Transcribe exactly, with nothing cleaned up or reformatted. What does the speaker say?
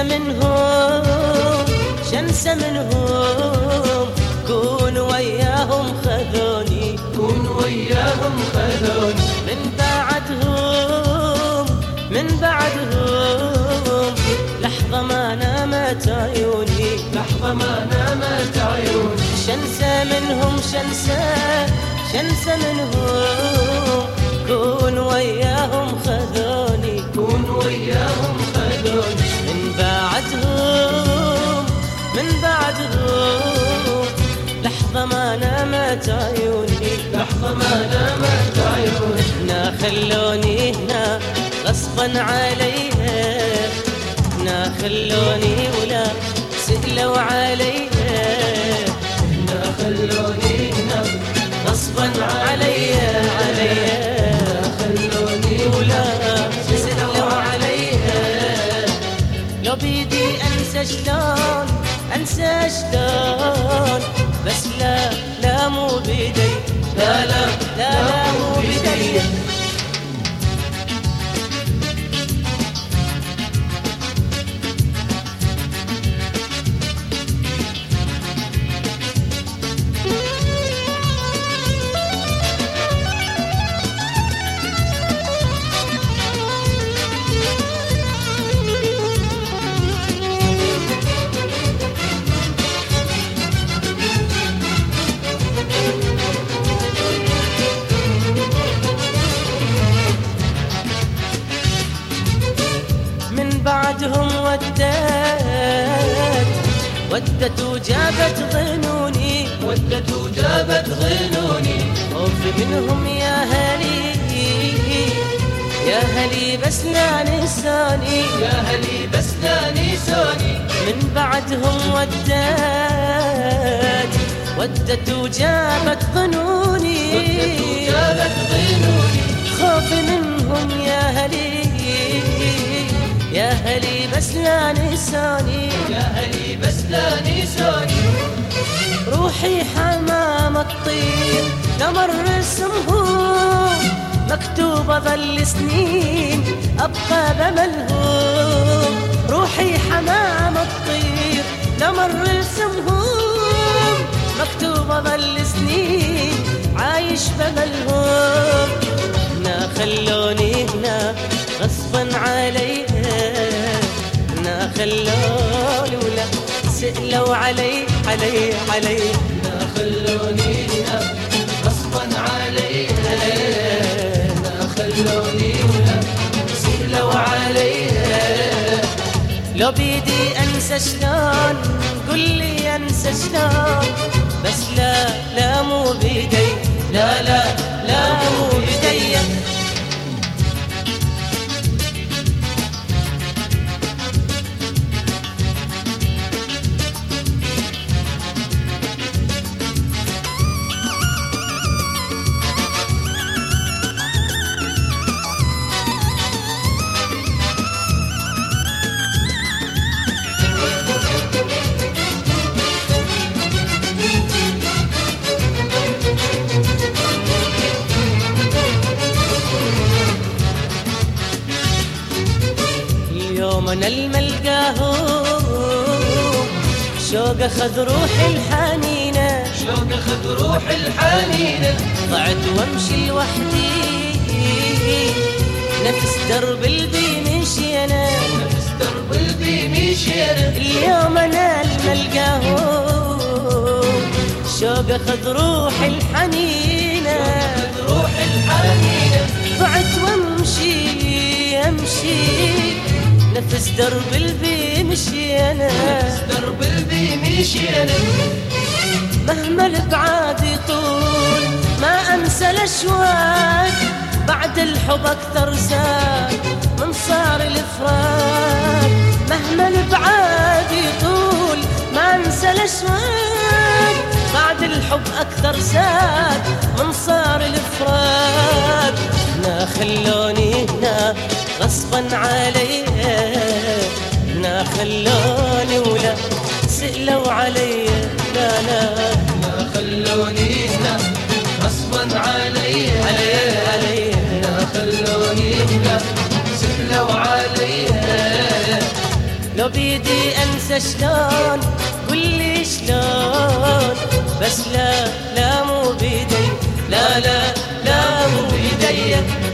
منهم شنسى منهم كون وياهم خذوني كون وياهم خذوني من بعدهم من بعدهم لحظة ما نامت عيوني لحظة ما نامت عيوني شنسى منهم شنسى شنسى منهم كون وياهم خذوني كون وياهم خذوني من بعدهم من بعدهم لحظة ما نامت عيوني لحظة ما نامت عيوني هنا خلوني هنا غصبا عليها هنا خلوني ولا سئلوا عليها هنا خلوني هنا غصبا عليها عليها خلوني ولا سئلوا عليها لو بيدي انسى شلون انسى شلون بس لا لا مو بيدي لا لا لا لا مو بيدي بعدهم ودت ودت وجابت ظنوني ودت وجابت ظنوني خوفي منهم يا هلي يا هلي بس لا نساني يا هلي بس لا نساني من بعدهم ودت ودت وجابت ظنوني ودت وجابت ظنوني خوفي منهم يا هلي يا هلي بس لا نساني يا هلي بس لا نساني روحي حمام الطير تمر اسمهم مكتوبة ظل سنين أبقى بملهم روحي حمام الطير تمر اسمهم مكتوبة ظل سنين عايش بملهم هنا خلوني هنا غصبا عليها هنا خلوني ولا سئلوا علي علي علي هنا خلوني هنا غصبا عليها هنا خلوني ولا سئلوا عليها لو بيدي انسى شلون قل لي انسى شلون بس لا لا مو بيدي لا لا لا مو بيدي يوم انا الملقاه شوق اخذ روحي الحنينه شوق اخذ روحي الحنينه ضعت وامشي لوحدي نفس درب البي مشي انا نفس درب البي مشي انا اليوم انا الملقاه شوق اخذ روحي الحنينه اخذ روحي الحنينه ضعت وامشي امشي نفس درب البي مشي انا نفس درب البي مشي انا مهما الابعاد يطول ما انسى الاشواق بعد الحب اكثر زاد من صار الافراق مهما الابعاد يطول ما انسى الاشواق بعد الحب اكثر زاد من صار الافراق هنا خلوني هنا غصبا عليا هنا خلوني ولا سئلوا عليا لا لا هنا خلوني هنا غصبا عليا عليا عليا هنا خلوني هنا سئلوا عليا لو بيدي انسى شلون، قولي شلون، بس لا لا مو بيدي، لا لا لا مو بيدي.